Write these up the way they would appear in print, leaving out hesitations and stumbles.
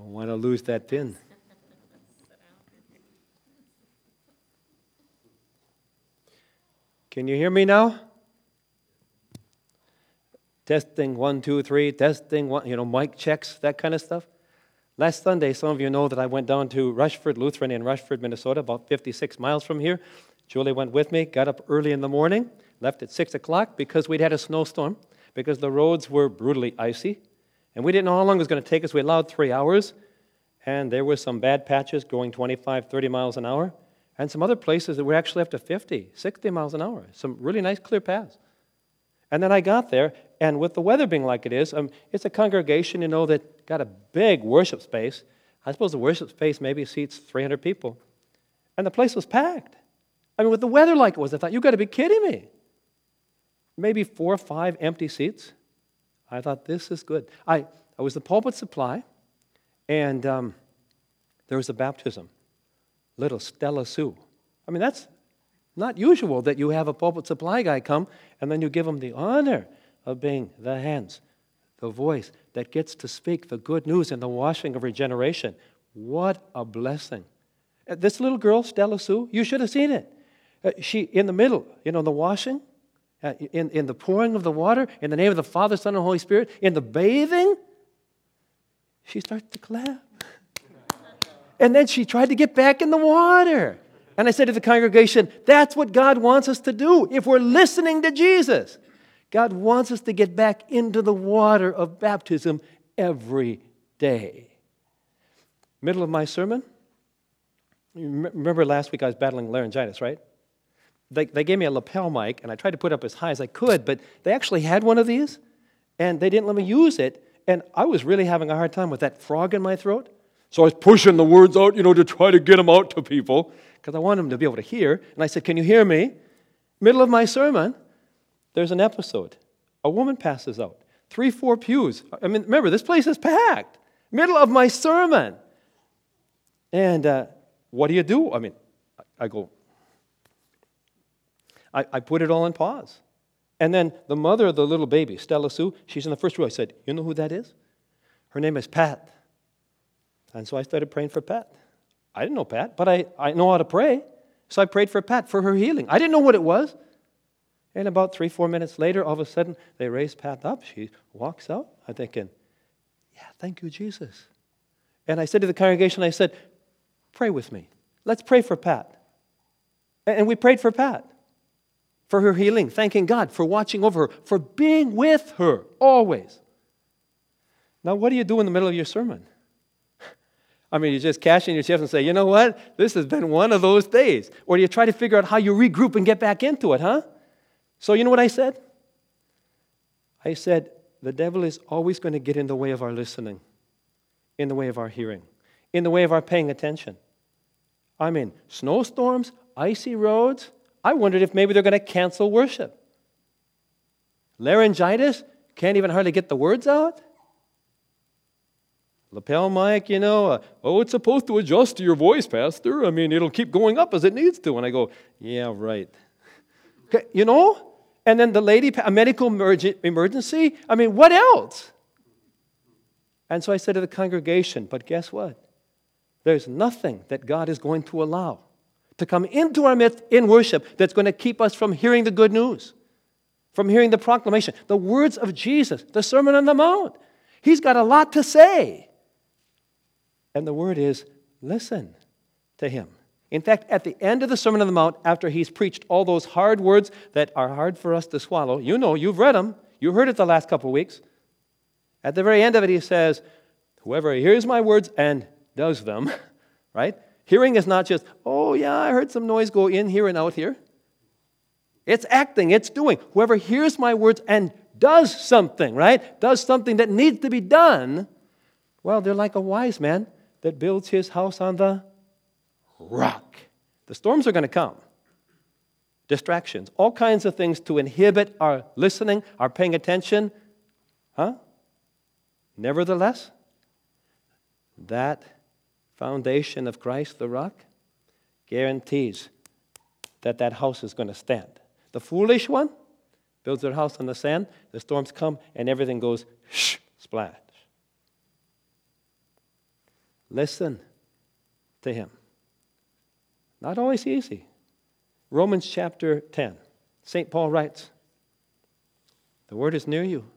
Don't want to lose that pin. Can you hear me now? Testing, 1, 2, 3, testing, one, mic checks, that kind of stuff. Last Sunday, some of you know that I went down to Rushford Lutheran in Rushford, Minnesota, about 56 miles from here. Julie went with me, got up early in the morning, left at 6 o'clock because we'd had a snowstorm, because the roads were brutally icy. And we didn't know how long it was going to take us. We allowed 3 hours, and there were some bad patches going 25, 30 miles an hour, and some other places that were actually up to 50, 60 miles an hour. Some really nice, clear paths. And then I got there, and with the weather being like it is, it's a congregation, that got a big worship space. I suppose the worship space maybe seats 300 people. And the place was packed. With the weather like it was, I thought, you've got to be kidding me. Maybe 4 or 5 empty seats. I thought, this is good. I was the pulpit supply, and there was a baptism. Little Stella Sue. That's not usual that you have a pulpit supply guy come and then you give him the honor of being the hands, the voice that gets to speak the good news and the washing of regeneration. What a blessing. This little girl, Stella Sue, you should have seen it. She, in the middle, the washing, in the pouring of the water, in the name of the Father, Son, and Holy Spirit, in the bathing, she starts to clap. And then she tried to get back in the water. And I said to the congregation, that's what God wants us to do if we're listening to Jesus. God wants us to get back into the water of baptism every day. Middle of my sermon, remember last week I was battling laryngitis, right? They gave me a lapel mic, and I tried to put it up as high as I could, but they actually had one of these, and they didn't let me use it, and I was really having a hard time with that frog in my throat. So I was pushing the words out, to try to get them out to people, because I wanted them to be able to hear. And I said, can you hear me? Middle of my sermon, there's an episode. A woman passes out. 3, 4 pews. Remember, this place is packed. Middle of my sermon. And what do? I go, I put it all in pause. And then the mother of the little baby, Stella Sue, she's in the first row. I said, you know who that is? Her name is Pat. And so I started praying for Pat. I didn't know Pat, but I know how to pray. So I prayed for Pat, for her healing. I didn't know what it was. And about 3, 4 minutes later, all of a sudden, they raise Pat up. She walks out. I'm thinking, yeah, thank you, Jesus. And I said to the congregation, I said, pray with me. Let's pray for Pat. And we prayed for Pat, for her healing, thanking God for watching over her, for being with her always. Now, what do you do in the middle of your sermon? You just cash in your chips and say, you know what? This has been one of those days. Or do you try to figure out how you regroup and get back into it, huh? So you know what I said? I said, the devil is always going to get in the way of our listening, in the way of our hearing, in the way of our paying attention. Snowstorms, icy roads. I wondered if maybe they're going to cancel worship. Laryngitis, can't even hardly get the words out. Lapel mic, it's supposed to adjust to your voice, Pastor. It'll keep going up as it needs to. And I go, yeah, right. Okay, And then the lady, a medical emergency. What else? And so I said to the congregation, but guess what? There's nothing that God is going to allow to come into our midst in worship that's going to keep us from hearing the good news, from hearing the proclamation, the words of Jesus, the Sermon on the Mount. He's got a lot to say. And the word is, listen to him. In fact, at the end of the Sermon on the Mount, after he's preached all those hard words that are hard for us to swallow, you've read them, you heard it the last couple of weeks. At the very end of it, he says, whoever hears my words and does them, right? Hearing is not just, oh yeah, I heard some noise go in here and out here. It's acting, it's doing. Whoever hears my words and does something, right? Does something that needs to be done, well, they're like a wise man that builds his house on the rock. The storms are going to come. Distractions, all kinds of things to inhibit our listening, our paying attention. Nevertheless, that foundation of Christ, the rock, guarantees that house is going to stand. The foolish one builds their house on the sand, the storms come, and everything goes splash. Listen to him. Not always easy. Romans chapter 10. St. Paul writes, the word is near you,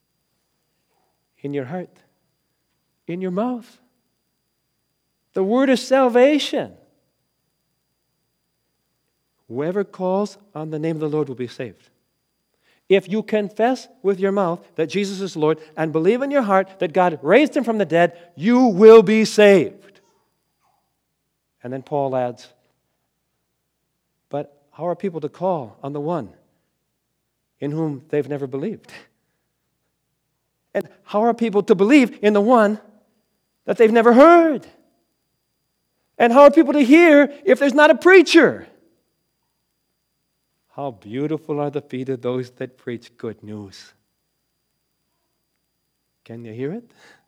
in your heart, in your mouth. The word is salvation. Whoever calls on the name of the Lord will be saved. If you confess with your mouth that Jesus is Lord and believe in your heart that God raised him from the dead, you will be saved. And then Paul adds, but how are people to call on the one in whom they've never believed? And how are people to believe in the one that they've never heard? And how are people to hear if there's not a preacher? How beautiful are the feet of those that preach good news. Can you hear it?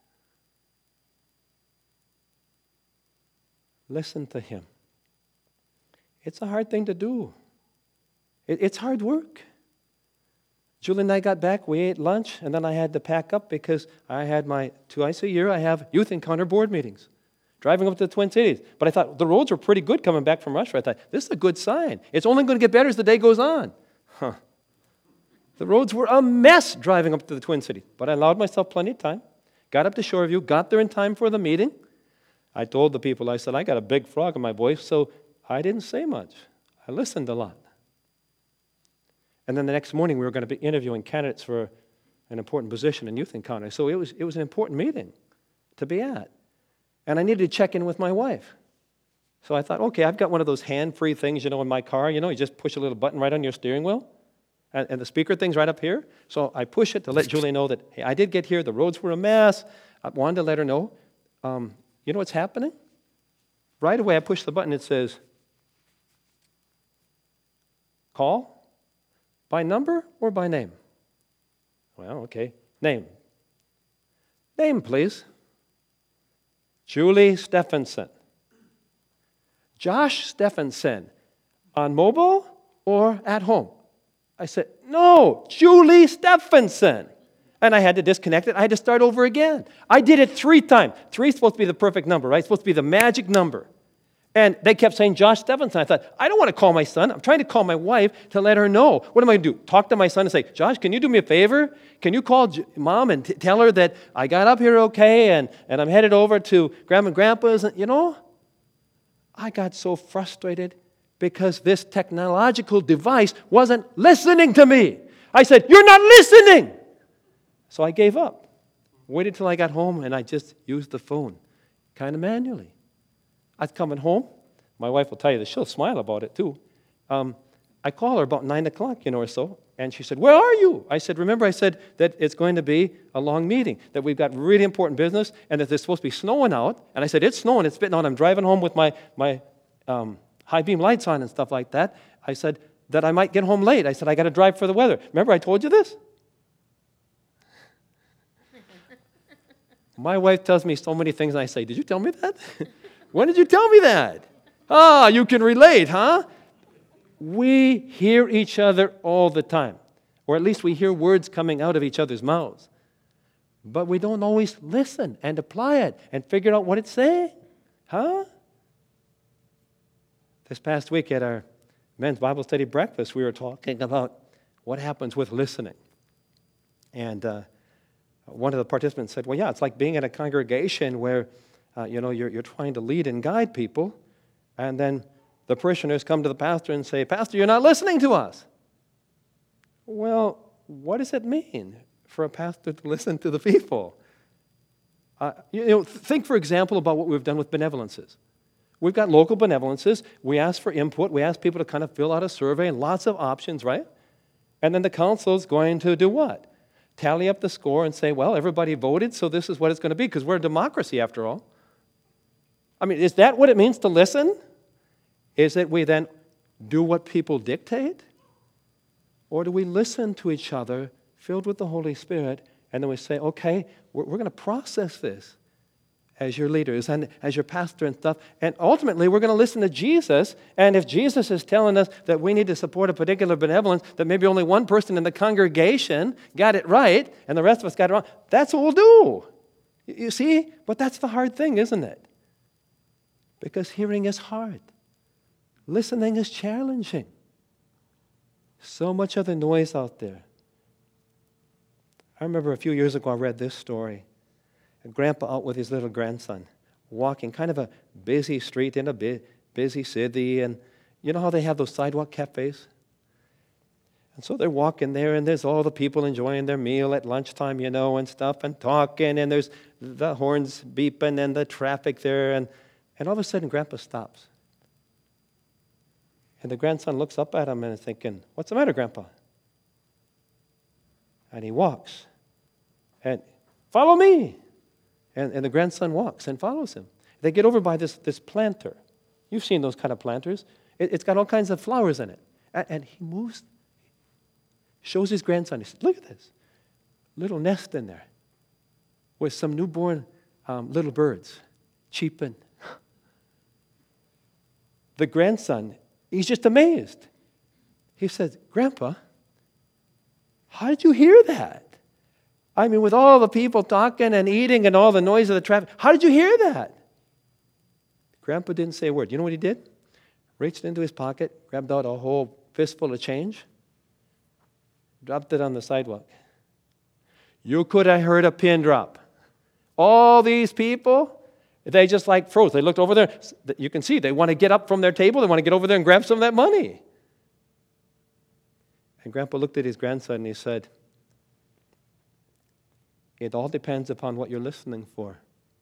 Listen to him. It's a hard thing to do. It's hard work. Julie and I got back, we ate lunch, and then I had to pack up because I had twice a year I have youth encounter board meetings, driving up to the Twin Cities. But I thought the roads were pretty good coming back from Rushford. I thought, this is a good sign. It's only going to get better as the day goes on. The roads were a mess driving up to the Twin Cities. But I allowed myself plenty of time, got up to Shoreview, got there in time for the meeting. I told the people, I said, I got a big frog in my voice, so I didn't say much. I listened a lot. And then the next morning, we were going to be interviewing candidates for an important position in Youth Encounter. So it was an important meeting to be at. And I needed to check in with my wife. So I thought, okay, I've got one of those hand-free things, in my car. You just push a little button right on your steering wheel. And the speaker thing's right up here. So I push it to let Julie know that, hey, I did get here. The roads were a mess. I wanted to let her know. You know what's happening? Right away, I push the button. It says, call. By number or by name? Well, okay. Name. Name, please. Julie Stephenson. Josh Stephenson. On mobile or at home? I said, no, Julie Stephenson. And I had to disconnect it. I had to start over again. I did it 3 times. 3 is supposed to be the perfect number, right? It's supposed to be the magic number. And they kept saying, Josh Stephenson. I thought, I don't want to call my son. I'm trying to call my wife to let her know. What am I going to do? Talk to my son and say, Josh, can you do me a favor? Can you call Mom and tell her that I got up here okay and I'm headed over to Grandma and Grandpa's? I got so frustrated because this technological device wasn't listening to me. I said, you're not listening. So I gave up. Waited till I got home and I just used the phone, kind of manually. I was coming home. My wife will tell you this. She'll smile about it, too. I call her about 9 o'clock, or so, and she said, where are you? I said, remember I said that it's going to be a long meeting, that we've got really important business, and that there's supposed to be snowing out. And I said, it's snowing, it's spitting out. I'm driving home with my high beam lights on and stuff like that. I said that I might get home late. I said, I got to drive for the weather. Remember I told you this? My wife tells me so many things, and I say, did you tell me that? When did you tell me that? You can relate, huh? We hear each other all the time. Or at least we hear words coming out of each other's mouths. But we don't always listen and apply it and figure out what it's saying. Huh? This past week at our men's Bible study breakfast, we were talking about what happens with listening. And one of the participants said, well, yeah, it's like being in a congregation where you're trying to lead and guide people, and then the parishioners come to the pastor and say, Pastor, you're not listening to us. Well, what does it mean for a pastor to listen to the people? Think, for example, about what we've done with benevolences. We've got local benevolences. We ask for input. We ask people to kind of fill out a survey and lots of options, right? And then the council is going to do what? Tally up the score and say, well, everybody voted, so this is what it's going to be, because we're a democracy after all. I mean, is that what it means to listen? Is it we then do what people dictate? Or do we listen to each other, filled with the Holy Spirit, and then we say, okay, we're going to process this as your leaders and as your pastor and stuff, and ultimately we're going to listen to Jesus, and if Jesus is telling us that we need to support a particular benevolence, that maybe only one person in the congregation got it right, and the rest of us got it wrong, that's what we'll do. You see? But that's the hard thing, isn't it? Because hearing is hard. Listening is challenging. So much of the noise out there. I remember a few years ago I read this story. A grandpa out with his little grandson, walking kind of a busy street in a busy city. And you know how they have those sidewalk cafes? And so they're walking there, and there's all the people enjoying their meal at lunchtime, and stuff, and talking, and there's the horns beeping and the traffic there. And all of a sudden, Grandpa stops. And the grandson looks up at him and is thinking, "What's the matter, Grandpa?" And he walks. And, "Follow me." And the grandson walks and follows him. They get over by this planter. You've seen those kind of planters. It's got all kinds of flowers in it. And he moves, shows his grandson. He says, "Look at this little nest in there with some newborn little birds cheeping." The grandson, he's just amazed. He says, "Grandpa, how did you hear that? I mean, with all the people talking and eating and all the noise of the traffic, how did you hear that?" Grandpa didn't say a word. You know what he did? Reached into his pocket, grabbed out a whole fistful of change, dropped it on the sidewalk. You could have heard a pin drop. All these people, they just like froze. They looked over there. You can see they want to get up from their table. They want to get over there and grab some of that money. And Grandpa looked at his grandson and he said, "It all depends upon what you're listening for.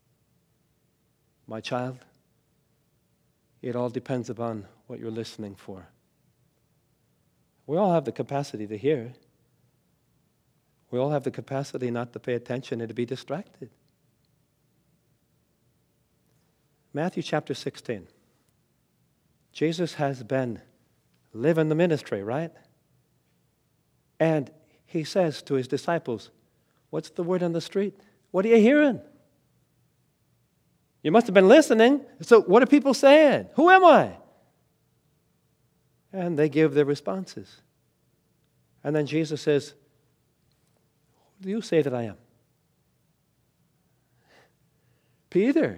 My child, it all depends upon what you're listening for." We all have the capacity to hear. We all have the capacity not to pay attention and to be distracted. Matthew chapter 16. Jesus has been living the ministry, right? And he says to his disciples, "What's the word on the street? What are you hearing? You must have been listening. So what are people saying? Who am I?" And they give their responses. And then Jesus says, "Who do you say that I am?" Peter.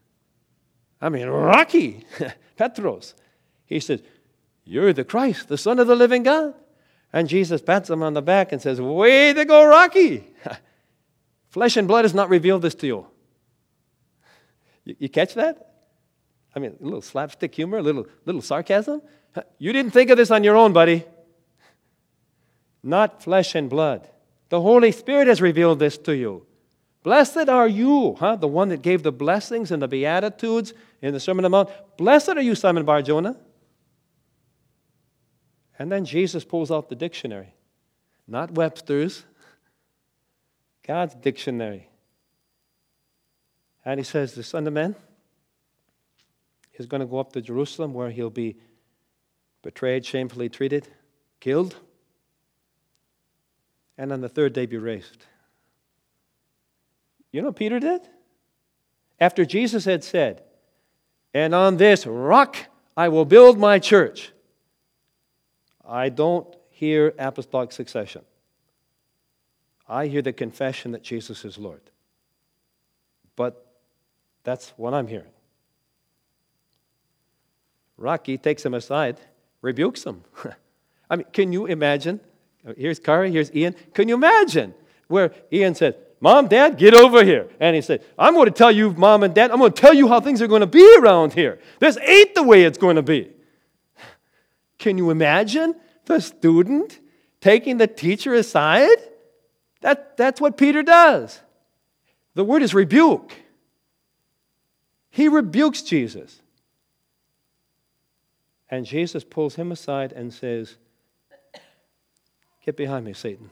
Rocky. Petros. He says, "You're the Christ, the Son of the living God." And Jesus pats him on the back and says, "Way to go, Rocky. Flesh and blood has not revealed this to you." You catch that? A little slapstick humor, a little sarcasm. You didn't think of this on your own, buddy. Not flesh and blood. The Holy Spirit has revealed this to you. Blessed are you, the one that gave the blessings and the Beatitudes in the Sermon on the Mount. Blessed are you, Simon Bar-Jonah. And then Jesus pulls out the dictionary. Not Webster's. God's dictionary. And he says, the Son of Man is going to go up to Jerusalem where he'll be betrayed, shamefully treated, killed, and on the third day be raised. You know what Peter did? After Jesus had said, "And on this rock I will build my church," I don't hear apostolic succession. I hear the confession that Jesus is Lord. But that's what I'm hearing. Rocky takes him aside, rebukes him. Can you imagine? Here's Kari, here's Ian. Can you imagine where Ian said, "Mom, Dad, get over here." And he said, "I'm going to tell you, Mom and Dad, I'm going to tell you how things are going to be around here. This ain't the way it's going to be." Can you imagine the student taking the teacher aside? That's what Peter does. The word is rebuke. He rebukes Jesus. And Jesus pulls him aside and says, "Get behind me, Satan.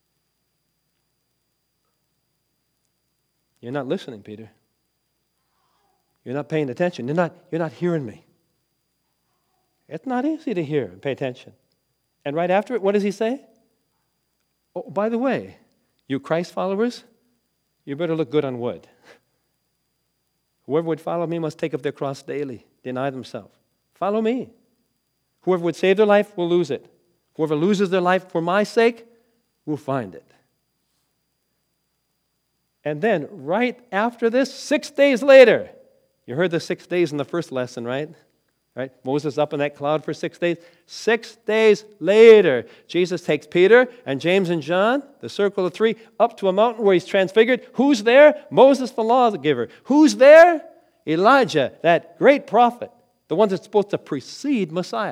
You're not listening, Peter. You're not paying attention. You're not hearing me." It's not easy to hear and pay attention. And right after it, what does he say? "Oh, by the way, you Christ followers, you better look good on wood. Whoever would follow me must take up their cross daily, deny themselves. Follow me. Whoever would save their life will lose it. Whoever loses their life for my sake will find it." And then, right after this, 6 days later, You heard the 6 days in the first lesson, right? Right? Moses up in that cloud for 6 days. 6 days later, Jesus takes Peter and James and John, the circle of three, up to a mountain where he's transfigured. Who's there? Moses, the lawgiver. Who's there? Elijah, that great prophet, the one that's supposed to precede Messiah.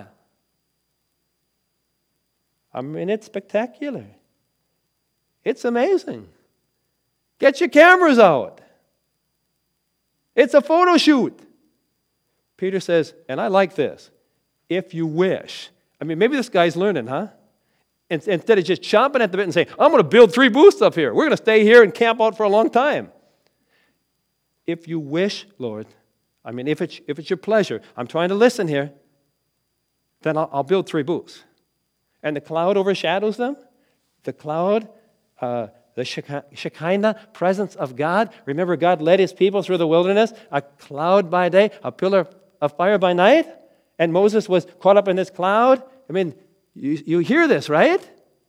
I mean, it's spectacular. It's amazing. Get your cameras out. It's a photo shoot. Peter says, and I like this, if you wish. I mean, maybe this guy's learning, huh? Instead of just chomping at the bit and saying, I'm going to build 3 booths up here. We're going to stay here and camp out for a long time. If you wish, Lord, I mean, if it's your pleasure, I'm trying to listen here, then I'll build 3 booths. And the cloud overshadows them. The cloud, the Shekinah presence of God. Remember, God led his people through the wilderness, a cloud by day, a pillar of fire by night, and Moses was caught up in this cloud. I mean, you hear this, right?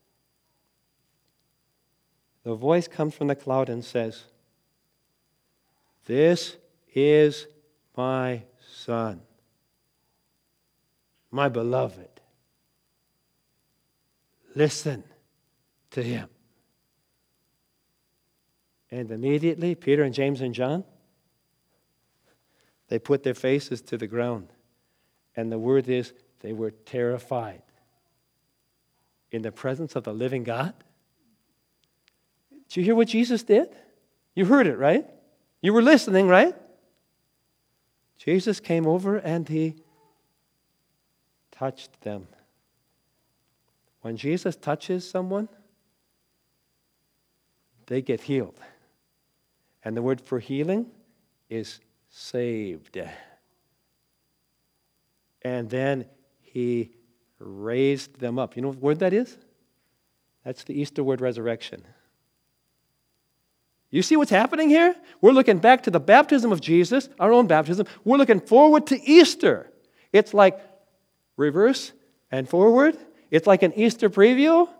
The voice comes from the cloud and says, "This is my Son, my beloved. Listen to him." And immediately, Peter and James and John, they put their faces to the ground. And the word is, they were terrified. In the presence of the living God. Did you hear what Jesus did? You heard it, right? You were listening, right? Jesus came over and he touched them. When Jesus touches someone, they get healed. And the word for healing is saved. And then he raised them up. You know what word that is? That's the Easter word resurrection. You see what's happening here? We're looking back to the baptism of Jesus, our own baptism. We're looking forward to Easter. It's like reverse and forward. It's like an Easter preview.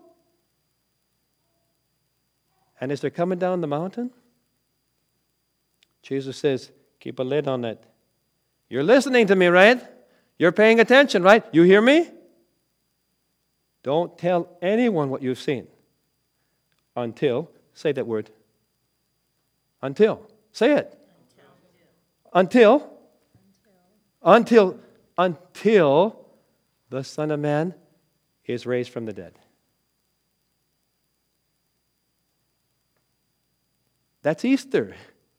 And as they're coming down the mountain, Jesus says, keep a lid on it. You're listening to me, right? You're paying attention, right? You hear me? Don't tell anyone what you've seen until, say that word. Until. Say it. Until the Son of Man is raised from the dead. That's Easter.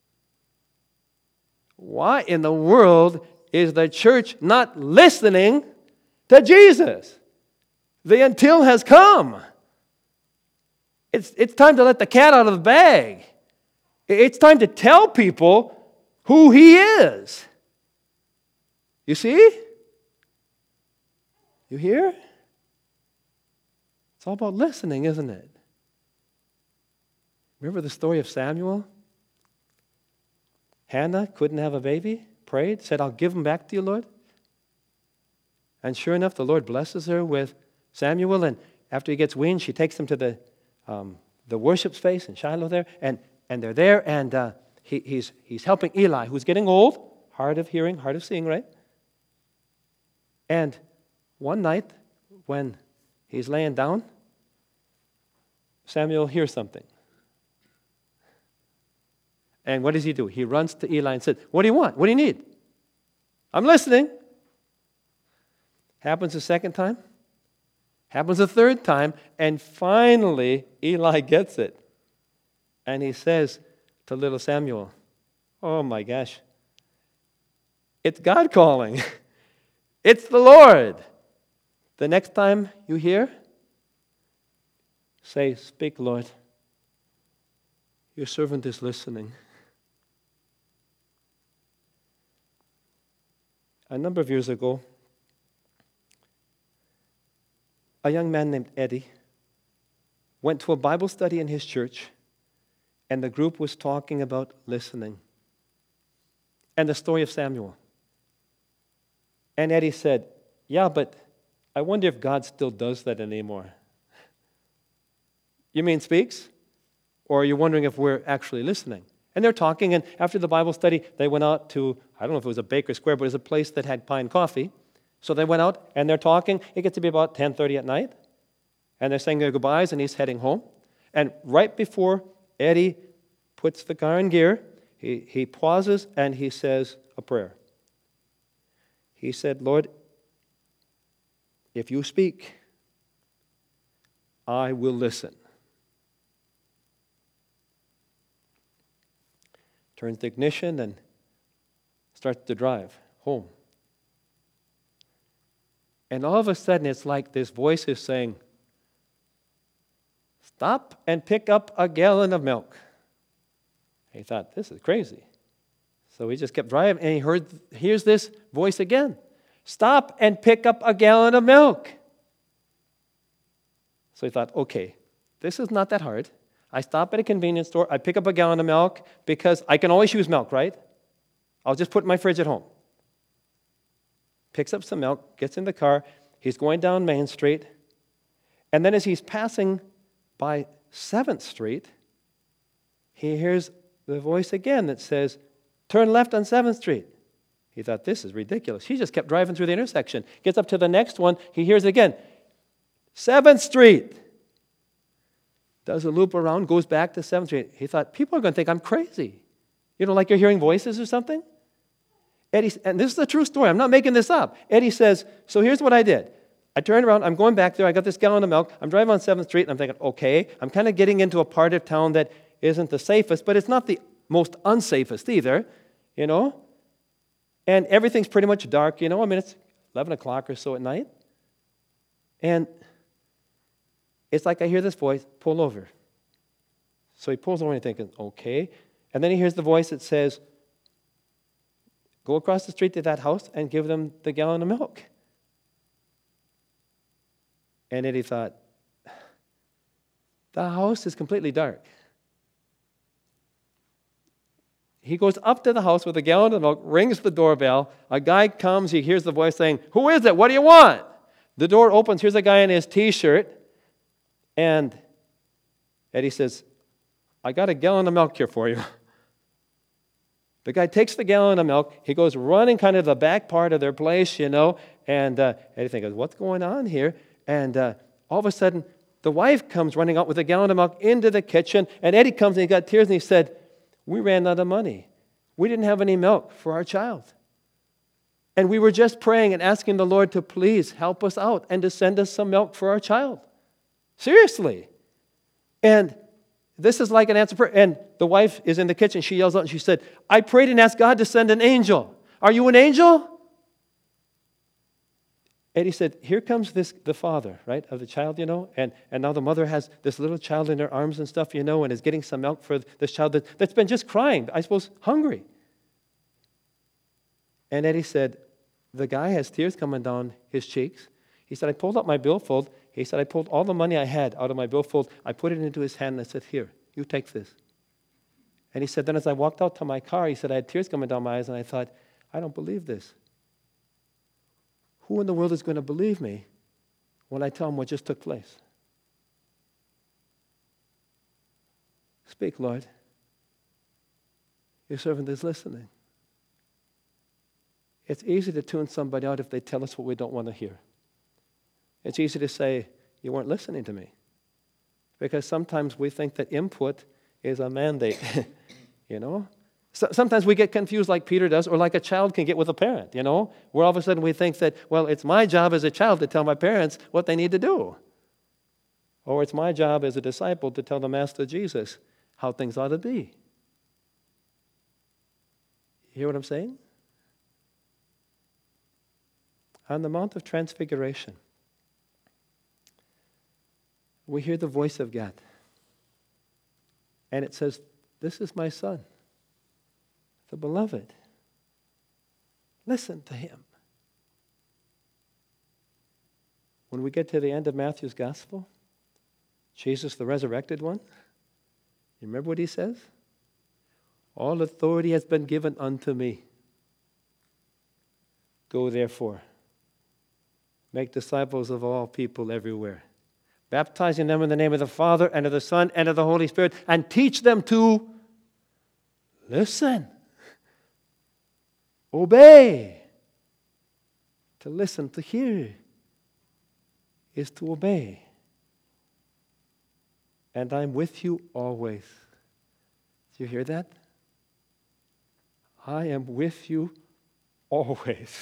Why in the world is the church not listening to Jesus? The until has come. It's time to let the cat out of the bag. It's time to tell people who he is. You see? You hear? It's all about listening, isn't it? Remember the story of Samuel? Hannah couldn't have a baby, prayed, said, I'll give him back to you, Lord. And sure enough, the Lord blesses her with Samuel, and after he gets weaned, she takes him to the worship space in Shiloh there, and they're there, and he's helping Eli, who's getting old, hard of hearing, hard of seeing, right? And one night, when he's laying down, Samuel hears something. And what does he do? He runs to Eli and says, what do you want? What do you need? I'm listening. Happens a second time. Happens a third time. And finally, Eli gets it. And he says to little Samuel, oh my gosh, it's God calling. It's the Lord. The next time you hear, say, speak, Lord. Your servant is listening. A number of years ago, a young man named Eddie went to a Bible study in his church, and the group was talking about listening and the story of Samuel. And Eddie said, yeah, but I wonder if God still does that anymore. You mean speaks? Or are you wondering if we're actually listening? And they're talking, and after the Bible study, they went out to, I don't know if it was a Baker Square, but it was a place that had pine coffee. So they went out, and they're talking. It gets to be about 10:30 at night, and they're saying their goodbyes, and he's heading home. And right before Eddie puts the car in gear, he pauses, and he says a prayer. He said, Lord, if you speak, I will listen. Turns the ignition and starts to drive home. And all of a sudden, it's like this voice is saying, stop and pick up a gallon of milk. He thought, this is crazy. So he just kept driving, and he hears this voice again. Stop and pick up a gallon of milk. So he thought, okay, this is not that hard. I stop at a convenience store, I pick up a gallon of milk, because I can always use milk, right? I'll just put it in my fridge at home. Picks up some milk, gets in the car, he's going down Main Street, and then as he's passing by 7th Street, he hears the voice again that says, turn left on 7th Street. He thought, this is ridiculous. He just kept driving through the intersection. Gets up to the next one, he hears it again. 7th Street. Does a loop around, goes back to 7th Street. He thought, people are going to think I'm crazy. You know, like you're hearing voices or something? Eddie, and this is a true story. I'm not making this up. Eddie says, so here's what I did. I turned around. I'm going back there. I got this gallon of milk. I'm driving on 7th Street, and I'm thinking, okay, I'm kind of getting into a part of town that isn't the safest, but it's not the most unsafest either, you know? And everything's pretty much dark, you know? I mean, it's 11 o'clock or so at night. And it's like I hear this voice, pull over. So he pulls over and he's thinking, okay. And then he hears the voice that says, go across the street to that house and give them the gallon of milk. And Eddie thought, the house is completely dark. He goes up to the house with a gallon of milk, rings the doorbell. A guy comes, he hears the voice saying, who is it? What do you want? The door opens, here's a guy in his T-shirt. And Eddie says, I got a gallon of milk here for you. The guy takes the gallon of milk. He goes running kind of the back part of their place, you know. And Eddie thinks, what's going on here? And all of a sudden, the wife comes running out with a gallon of milk into the kitchen. And Eddie comes and he got tears and he said, we ran out of money. We didn't have any milk for our child. And we were just praying and asking the Lord to please help us out and to send us some milk for our child. Seriously. And this is like an answer prayer. And the wife is in the kitchen. She yells out and she said, I prayed and asked God to send an angel. Are you an angel? And he said, here comes the father, right, of the child, you know, and now the mother has this little child in her arms and stuff, you know, and is getting some milk for this child that's been just crying, I suppose, hungry. And Eddie said, the guy has tears coming down his cheeks. He said, I pulled out my billfold. He said, I pulled all the money I had out of my billfold. I put it into his hand and I said, here, you take this. And he said, then as I walked out to my car, he said, I had tears coming down my eyes and I thought, I don't believe this. Who in the world is going to believe me when I tell them what just took place? Speak, Lord. Your servant is listening. It's easy to tune somebody out if they tell us what we don't want to hear. It's easy to say, you weren't listening to me. Because sometimes we think that input is a mandate, you know? So, sometimes we get confused like Peter does, or like a child can get with a parent, you know? Where all of a sudden we think that, well, it's my job as a child to tell my parents what they need to do. Or it's my job as a disciple to tell the Master Jesus how things ought to be. You hear what I'm saying? On the Mount of Transfiguration, we hear the voice of God. And it says, this is my son, the beloved. Listen to him. When we get to the end of Matthew's gospel, Jesus, the resurrected one, you remember what he says? All authority has been given unto me. Go therefore, make disciples of all people everywhere, baptizing them in the name of the Father and of the Son and of the Holy Spirit, and teach them to listen. Obey. To listen, to hear, is to obey. And I'm with you always. Do you hear that? I am with you always.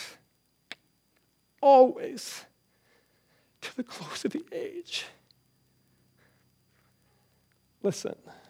Always. To the close of the age. Listen.